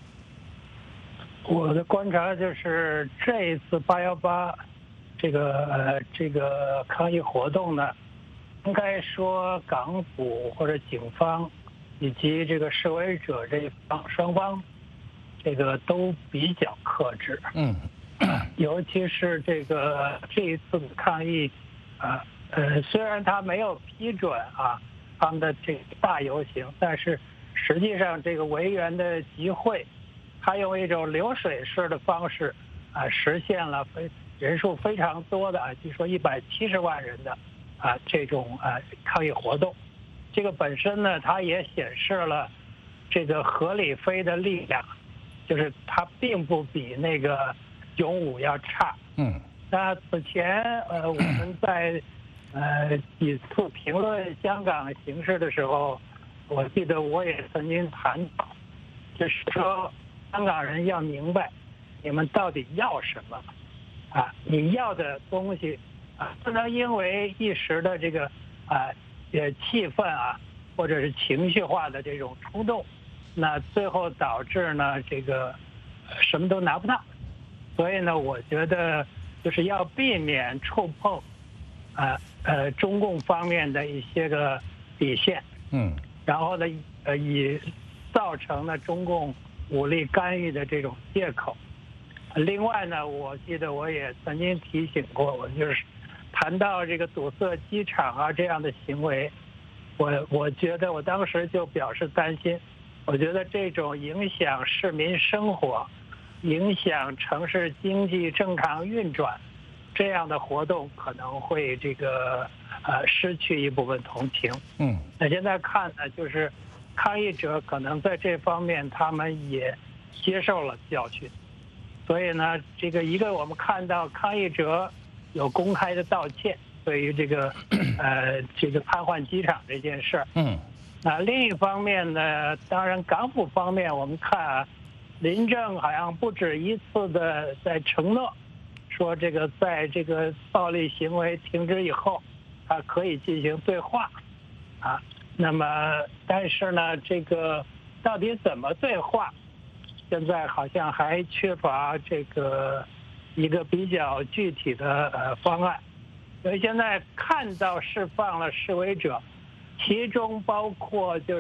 我的观察就是这一次八幺八这个呃这个抗议活动呢，应该说港府或者警方以及这个示威者这一方双方，这个都比较克制。嗯，尤其是这个这一次的抗议，啊。呃，虽然他没有批准啊他们的这个大游行，但是实际上这个维园的集会，他用一种流水式的方式啊实现了非人数非常多的啊，据说一百七十万人的啊这种啊抗议活动。这个本身呢，它也显示了这个何立飞的力量，就是他并不比那个勇武要差。嗯，那此前呃我们在呃，几次评论香港形势的时候，我记得我也曾经谈到，就是说香港人要明白，你们到底要什么啊？你要的东西啊，不能因为一时的这个啊呃气氛啊，或者是情绪化的这种冲动，那最后导致呢这个什么都拿不到。所以呢，我觉得就是要避免触碰啊。呃，中共方面的一些个底线，嗯，然后呢，呃，以造成了中共武力干预的这种借口。另外呢，我记得我也曾经提醒过，我就是谈到这个堵塞机场啊这样的行为，我我觉得我当时就表示担心，我觉得这种影响市民生活、影响城市经济正常运转。这样的活动可能会这个呃失去一部分同情。嗯，那现在看呢，就是抗议者可能在这方面他们也接受了教训，所以呢，这个一个我们看到抗议者有公开的道歉，对于这个呃这个瘫痪机场这件事儿。 嗯。 啊，另一方面呢，当然港府方面，我们看啊，林郑好像不止一次的在承诺，说这个在这个暴力行为停止以后，他可以进行对话，啊，那么但是呢，这个到底怎么对话，现在好像还缺乏这个一个比较具体的呃方案，所以现在看到释放了示威者。其中包括就是，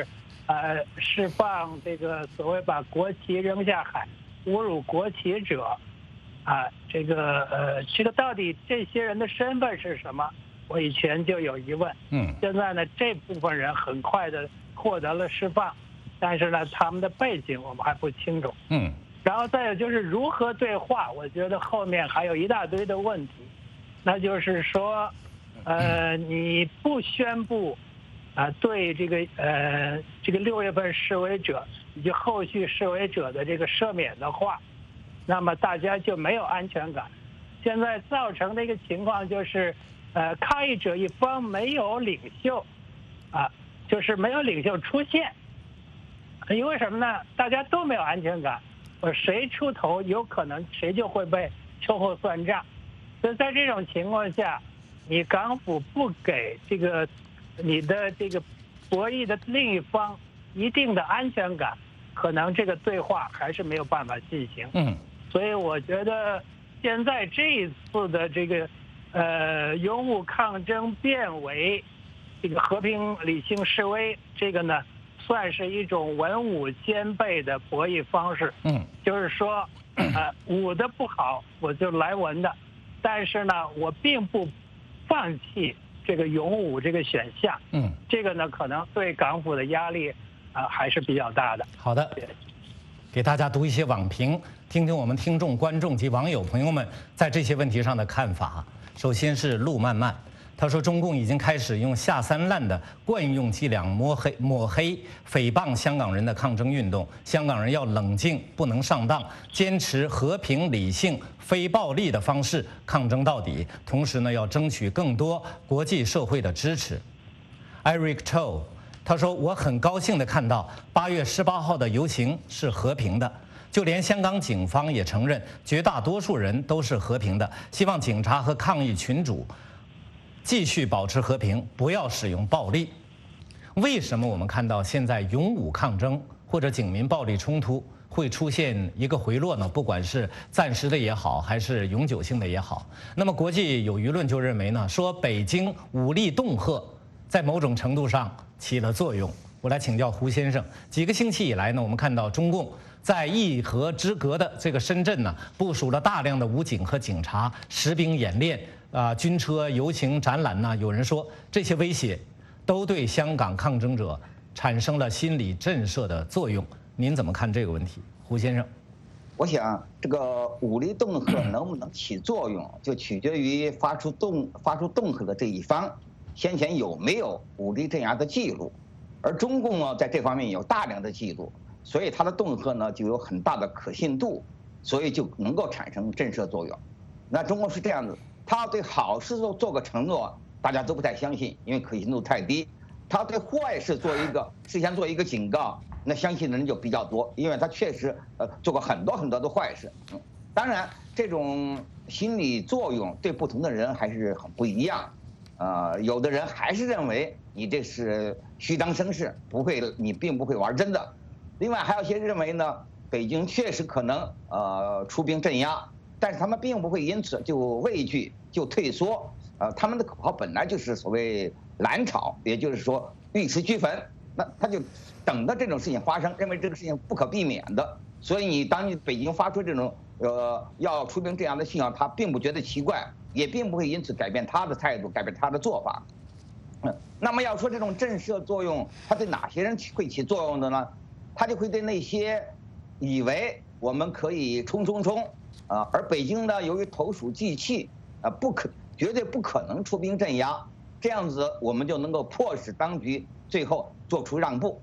呃，释放这个所谓把国旗扔下海、侮辱国旗者，啊，这个呃，这个到底这些人的身份是什么？我以前就有疑问。 嗯。 现在呢，这部分人很快的获得了释放，但是呢，他们的背景我们还不清楚。 嗯。 然后再有就是如何对话，我觉得后面还有一大堆的问题，那就是说。呃，你不宣布啊、呃，对这个呃这个六月份示威者以及后续示威者的这个赦免的话，那么大家就没有安全感。现在造成的一个情况就是，呃，抗议者一方没有领袖，啊，就是没有领袖出现，因为什么呢？大家都没有安全感，我谁出头，有可能谁就会被秋后算账。所以在这种情况下。你港府不给这个你的这个博弈的另一方一定的安全感，可能这个对话还是没有办法进行。 嗯， 所以我觉得现在这一次的这个呃勇武抗争变为这个和平理性示威，这个呢算是一种文武兼备的博弈方式。 嗯， 就是说，呃，武的不好，我就来文的，但是呢，我并不。放弃这个勇武这个选项， 嗯， 这个呢可能对港府的压力啊、呃、还是比较大的。 好的，给大家读一些网评，听听我们听众、观众及网友朋友们在这些问题上的看法。首先是陆漫漫，他说中共已经开始用下三滥的惯用伎俩抹黑、抹黑、诽谤香港人的抗争运动。香港人要冷静，不能上当，坚持和平、理性、非暴力的方式抗争到底。同时呢，要争取更多国际社会的支持。Eric Cho， 他说我很高兴地看到八月十八号的游行是和平的。就连香港警方也承认，绝大多数人都是和平的。希望警察和抗议群主继续保持和平，不要使用暴力。为什么我们看到现在勇武抗争或者警民暴力冲突会出现一个回落呢？不管是暂时的也好，还是永久性的也好，那么国际有舆论就认为呢，说北京武力恫吓在某种程度上起了作用。我来请教胡先生，几个星期以来呢，我们看到中共在一河之隔的这个深圳呢，部署了大量的武警和警察，实兵演练啊、呃，军车、游行、展览呢。有人说这些威胁都对香港抗争者产生了心理震慑的作用。您怎么看这个问题，胡先生？ 我想，这个武力恫吓能不能起作用，就取决于发出恫发出恫吓的这一方先前有没有武力镇压的记录。而中共呢，在这方面有大量的记录，所以它的恫吓呢就有很大的可信度，所以就能够产生震慑作用。那中共是这样子，他对好事做做个承诺，大家都不太相信，因为可信度太低；他对坏事做一个事先做一个警告，那相信的人就比较多，因为他确实呃做过很多很多的坏事。嗯，当然这种心理作用对不同的人还是很不一样。呃，有的人还是认为你这是虚张声势，不会，你并不会玩真的。另外还有些认为呢，北京确实可能呃出兵镇压，但是他们并不会因此就畏惧就退缩。呃，他们的口号本来就是所谓蓝潮，也就是说玉石俱焚，那他就等着这种事情发生，认为这个事情不可避免的。所以你当你北京发出这种呃要出兵这样的信号，他并不觉得奇怪，也并不会因此改变他的态度，改变他的做法。嗯，那么要说这种震慑作用，它对哪些人会起作用的呢？它就会对那些以为我们可以冲冲冲啊，而北京呢由于投鼠忌器啊，不可绝对不可能出兵镇压，这样子我们就能够迫使当局最后做出让步。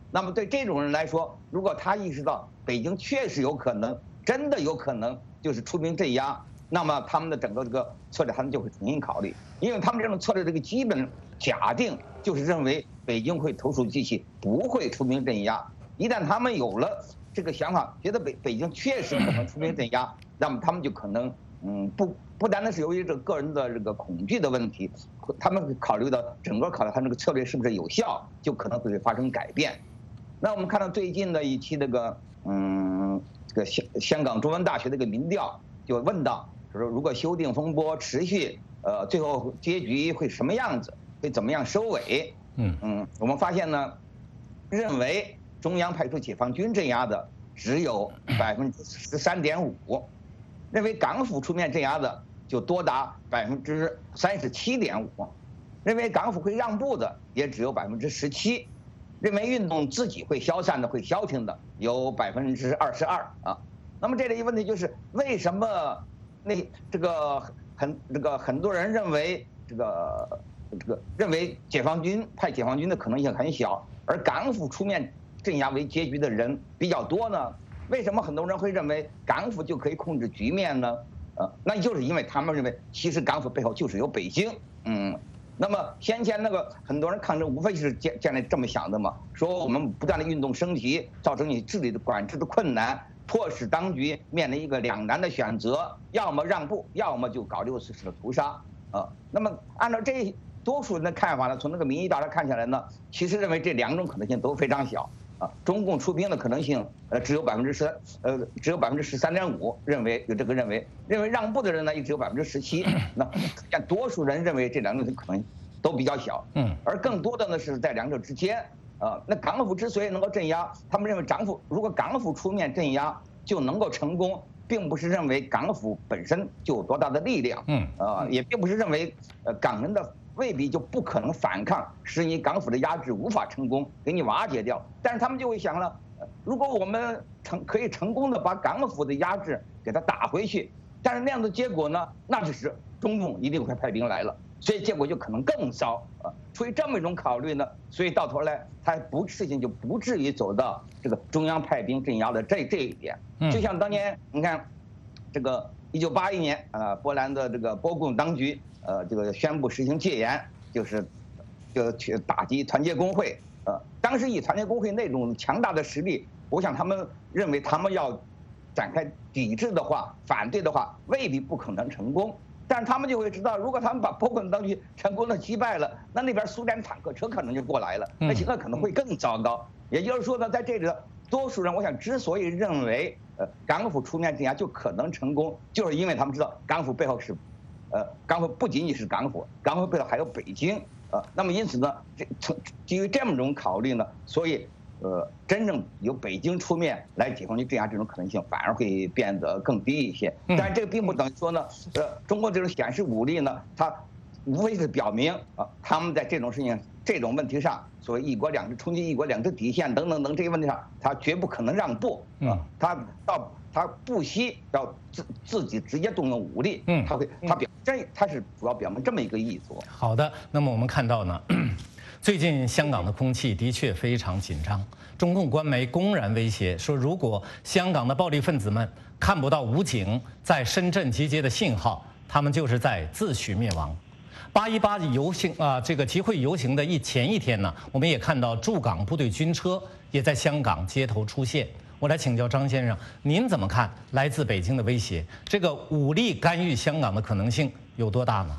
那么对这种人来说，如果他意识到北京确实有可能，真的有可能就是出兵镇压，那么他们的整个这个策略他们就会重新考虑，因为他们这种策略这个基本假定就是认为北京会投鼠忌器，不会出兵镇压。一旦他们有了这个想法，觉得北北京确实可能出兵镇压，那么他们就可能嗯不不单单是由于这个个人的这个恐惧的问题，他们考虑到整个考虑他这个策略是不是有效，就可能会发生改变。那我们看到最近的一期这个嗯这个香香港中文大学的一个民调就问到，说如果修订风波持续，呃最后结局会什么样子，会怎么样收尾？嗯嗯，我们发现呢，认为中央派出解放军镇压的只有百分之十三点五，认为港府出面镇压的就多达百分之三十七点五，认为港府会让步的也只有百分之十七，认为运动自己会消散的、会消停的有百分之二十二啊。那么这里一个问题就是，为什么那这个很这个很多人认为这个这个认为解放军派解放军的可能性很小，而港府出面镇压为结局的人比较多呢？为什么很多人会认为港府就可以控制局面呢？呃，那就是因为他们认为，其实港府背后就是有北京。嗯，那么先前那个很多人抗争，无非是建建立这么想的嘛，说我们不断的运动升级，造成你治理的管制的困难，迫使当局面临一个两难的选择，要么让步，要么就搞六四式的屠杀。啊，那么按照这多数人的看法呢，从那个民意调查看起来呢，其实认为这两种可能性都非常小。啊，中共出兵的可能性，呃，只有百分之十，呃，只有百分之十三点五，认为有这个认为，认为让步的人呢，也只有百分之十七。那像多数人认为这两种可能都比较小，嗯，而更多的呢是在两者之间。啊，那港府之所以能够镇压，他们认为港府如果港府出面镇压就能够成功，并不是认为港府本身就有多大的力量，嗯，啊，也并不是认为呃港人的未必就不可能反抗，使你港府的压制无法成功，给你瓦解掉。但是他们就会想了，如果我们成可以成功的把港府的压制给它打回去，但是那样的结果呢，那就是中共一定会派兵来了，所以结果就可能更糟啊。出于这么一种考虑呢，所以到头来他不事情就不至于走到这个中央派兵镇压的这这一点。就像当年你看，这个一九八一年啊，波兰的这个波共当局。呃，这个宣布实行戒严，就是就去打击团结工会。呃，当时以团结工会那种强大的实力，我想他们认为他们要展开抵制的话、反对的话，未必不可能成功。但是他们就会知道，如果他们把波共当局成功的击败了，那那边苏联坦克车可能就过来了，那情况可能会更糟糕。也就是说呢，在这里多数人，我想之所以认为呃港府出面镇压就可能成功，就是因为他们知道港府背后是。呃，港府不仅仅是港府，港府背后还有北京，呃，那么因此呢，这从基于这么种考虑呢，所以呃，真正由北京出面来解放军镇压这种可能性反而会变得更低一些。但是这个并不等于说呢，呃，中国这种显示武力呢，它无非是表明啊，他们在这种事情、这种问题上，所谓一国两制冲击一国两制底线等等等这些问题上，他绝不可能让步啊，他到。他不惜要自自己直接动用武力，嗯，他会他表这他是主要表明这么一个意图。 好的，那么我们看到呢，最近香港的空气的确非常紧张，中共官媒公然威胁说，如果香港的暴力分子们看不到武警在深圳集结的信号，他们就是在自取灭亡。八一八游行啊，这个集会游行的一前一天呢，我们也看到驻港部队军车也在香港街头出现。我来请教张先生，您怎么看来自北京的威胁？这个武力干预香港的可能性有多大呢？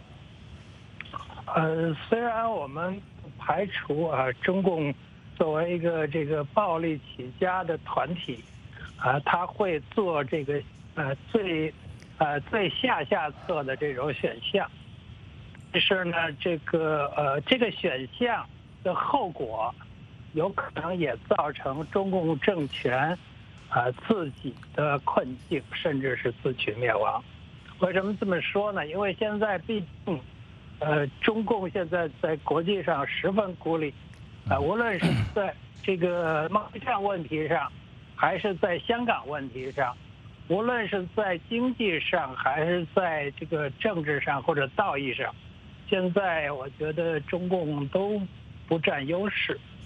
呃，虽然我们排除啊，中共作为一个这个暴力起家的团体，啊，他会做这个呃最呃最下下策的这种选项，但是呢，这个呃这个选项的后果。有可能也造成中共政权，啊自己的困境，甚至是自取灭亡。为什么这么说呢？因为现在毕竟，呃，中共现在在国际上十分孤立，啊，无论是在这个贸易战问题上，还是在香港问题上，无论是在经济上，还是在这个政治上或者道义上，现在我觉得中共都不占优势。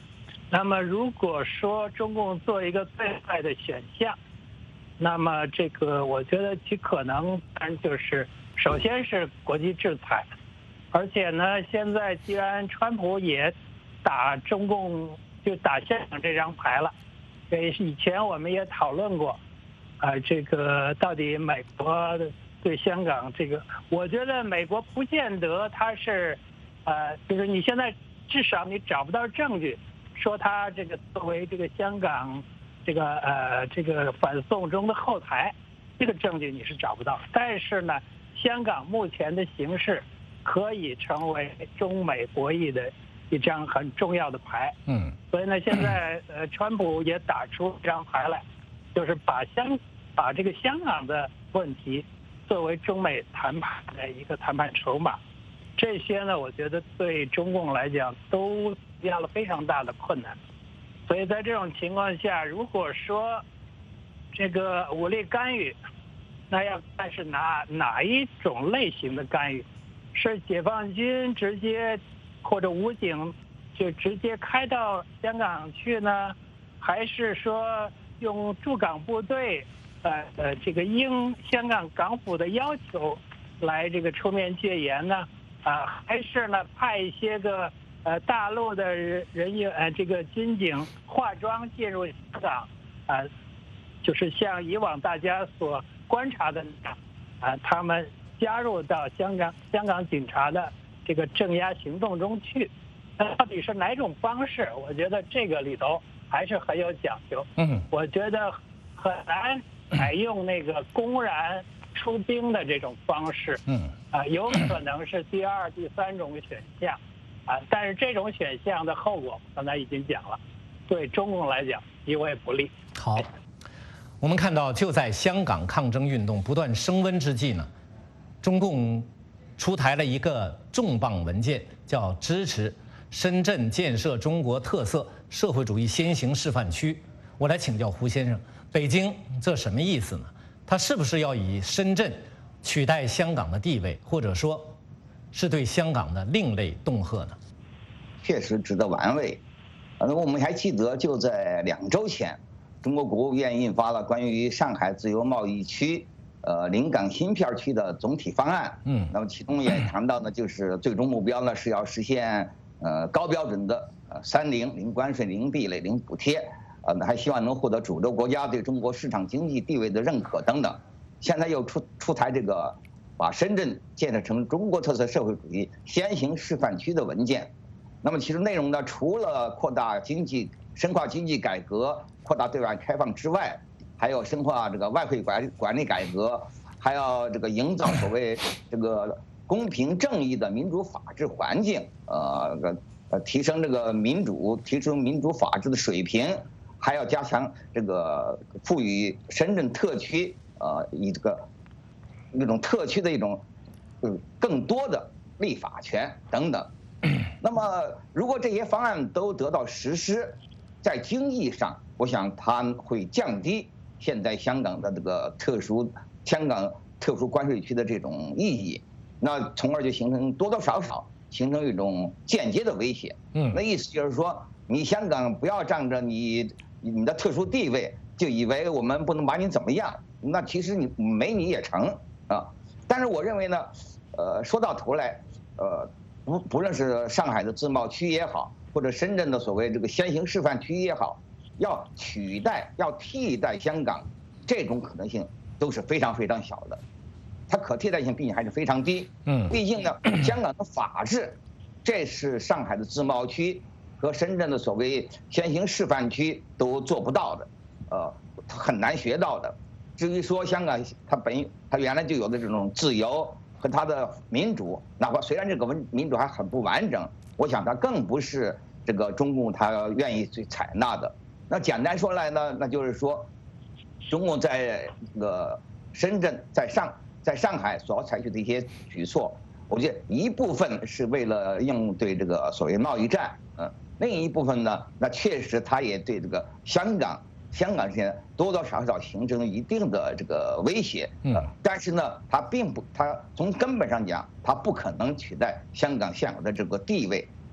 那么如果说中共做一个最坏的选项，那么这个我觉得其可能当然就是首先是国际制裁，而且呢，现在既然川普也打中共就打香港这张牌了，这以前我们也讨论过，啊、呃，这个到底美国对香港这个，我觉得美国不见得他是，呃，就是你现在至少你找不到证据说他这个作为这个香港这个呃这个反送中的后台，这个证据你是找不到。但是呢，香港目前的形势可以成为中美博弈的一张很重要的牌。 嗯， 所以呢，现在呃，川普也打出这张牌来，就是把香把这个香港的问题作为中美谈判的一个谈判筹码。这些呢，我觉得对中共来讲都遇到了非常大的困难。所以在这种情况下，如果说这个武力干预，那要看是哪哪一种类型的干预，是解放军直接或者武警就直接开到香港去呢，还是说用驻港部队呃呃这个应香港港府的要求来这个出面戒严呢？啊、呃，还是呢派一些个呃大陆的人人员呃这个军警化妆进入香港，啊、呃，就是像以往大家所观察的那样，啊、呃，他们加入到香港香港警察的这个镇压行动中去。那到底是哪种方式？我觉得这个里头还是很有讲究。 嗯， 我觉得很难采用那个公然出兵的这种方式。 嗯， 啊、呃，有可能是第二、第三种选项，啊、呃，但是这种选项的后果刚才已经讲了，对中共来讲极为不利。 好，我们看到就在香港抗争运动不断升温之际呢，中共出台了一个重磅文件，叫支持深圳建设中国特色社会主义先行示范区。我来请教胡先生，北京这什么意思呢？它是不是要以深圳取代香港的地位，或者说是对香港的另类恫吓呢？ 确实值得玩味。呃，我们还记得就在两周前，中国国务院印发了关于上海自由贸易区呃临港新片区的总体方案。 嗯， 那么其中也谈到呢，就是最终目标呢是要实现呃高标准的呃三零零关税、零壁垒、零补贴。呃，还希望能获得主流国家对中国市场经济地位的认可等等。现在又出出台这个把深圳建设成中国特色社会主义先行示范区的文件。那么其实内容呢，除了扩大经济、深化经济改革、扩大对外开放之外，还有深化这个外汇管管理改革，还要这个营造所谓这个公平正义的民主法治环境，呃呃提升这个民主，提升民主法治的水平。还要加强这个赋予深圳特区呃以这个那种特区的一种嗯更多的立法权等等。那么如果这些方案都得到实施，在经济上，我想它会降低现在香港的这个特殊香港特殊关税区的这种意义，那从而就形成多多少少形成一种间接的威胁。 嗯， 那意思就是说，你香港不要仗着你。你的特殊地位，就以为我们不能把你怎么样？那其实你没你也成啊。但是我认为呢，呃，说到头来，呃，不不论是上海的自贸区也好，或者深圳的所谓这个先行示范区也好，要取代、要替代香港，这种可能性都是非常非常小的，它可替代性毕竟还是非常低。 嗯， 毕竟呢，香港的法治，这是上海的自贸区和深圳的所谓先行示范区都做不到的，呃，很难学到的。至于说香港，它本它原来就有的这种自由和它的民主，哪怕虽然这个文民主还很不完整，我想它更不是这个中共它愿意去采纳的。那简单说来呢，那就是说，中共在这个深圳、在上在上海所采取的一些举措，我觉得一部分是为了应对这个所谓贸易战，嗯。另一部分呢，那确实它也对这个香港，香港现在多多少少形成一定的这个威胁。 嗯， 但是呢，它并不，它从根本上讲，它不可能取代香港现有的这个地位。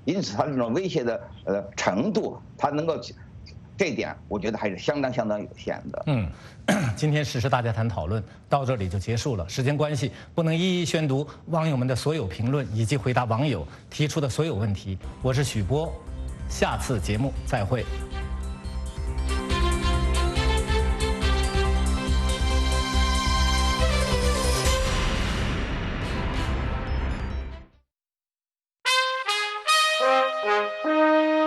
因此它这种威胁的呃程度，它能够。这一点我觉得还是相当相当有限的。 嗯，今天时事大家谈讨论到这里就结束了，时间关系不能一一宣读网友们的所有评论以及回答网友提出的所有问题。我是许波，下次节目再会。